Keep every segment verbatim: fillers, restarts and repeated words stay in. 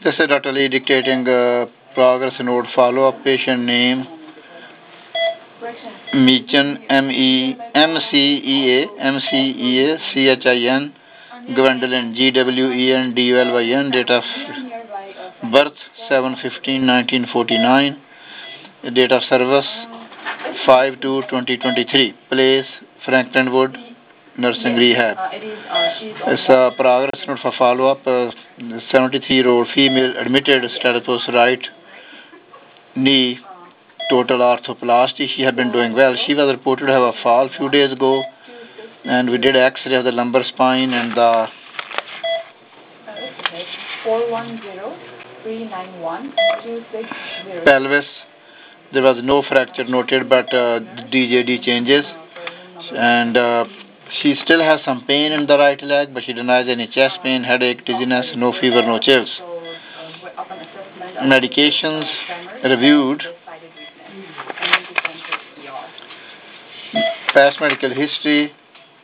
This is Doctor Lee dictating uh, progress note follow-up patient name Mechan M E M C E A M C E A C H I N Gwendolyn G W E N D U L Y N date of birth seven fifteen nineteen forty-nine, date of service five two twenty twenty-three, place Franklinwood Nursing Rehab. It's a progress note for follow-up. Uh, seventy-three-year-old female admitted status right knee total arthroplasty. She had been doing well. She was reported to have a fall a few days ago, and we did X-ray of the lumbar spine and the pelvis. There was no fracture noted, but uh, D J D changes, and uh, she still has some pain in the right leg, but she denies any chest pain, headache, dizziness, no fever, no chills. Medications reviewed. Past medical history.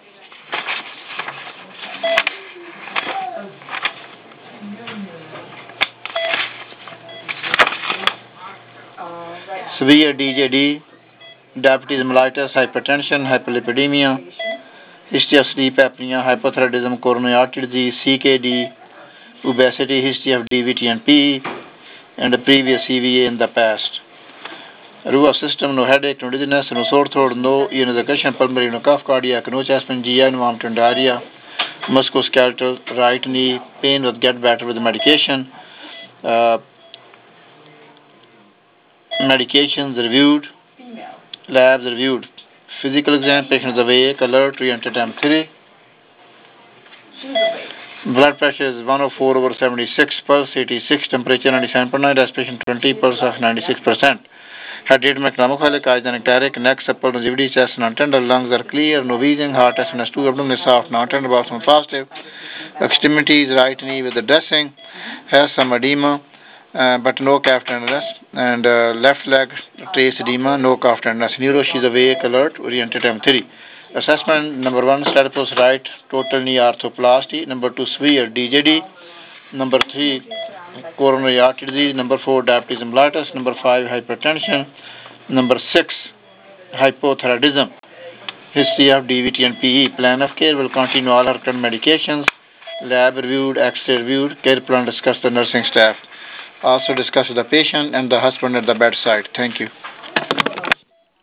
Severe D J D, diabetes mellitus, hypertension, hyperlipidemia, history of sleep apnea, hypothyroidism, coronary artery disease, C K D, obesity, history of D V T and P E, and a previous C V A in the past. Review of system, no headache, no dizziness, no sore throat, no ear pulmonary, no cough, cardiac, no chest pain, G I, no vomiting, diarrhea, musculoskeletal, right knee, pain will get better with the medication. Uh, medications reviewed, labs reviewed, physical exam, patient is awake, alert, re-entered M three. Blood pressure is one oh four over seventy-six, pulse eighty-six, temperature ninety-seven point nine, respiration twenty, pulse of ninety-six percent. Heart rate mechanomecholic, eyes cleric, neck supple, longevity, chest non-tender, lungs are clear, no wheezing, heart S N S two, abdomen is soft, non-tender, bathroom positive. Extremities, right knee with the dressing, has some edema, uh, but no calf tenderness, and uh, left leg trace edema, no calf tenderness. Neuro, she's awake, alert, oriented M three. Assessment number one, status right, total knee arthroplasty. Number two, severe D J D. Number three, coronary artery disease. Number four, diabetes mellitus. Number five, hypertension. Number six, hypothyroidism. History of D V T and P E. Plan of care will continue all her current medications. Lab reviewed, X-ray reviewed. Care plan discussed the nursing staff. Also discussed with the patient and the husband at the bedside. Thank you.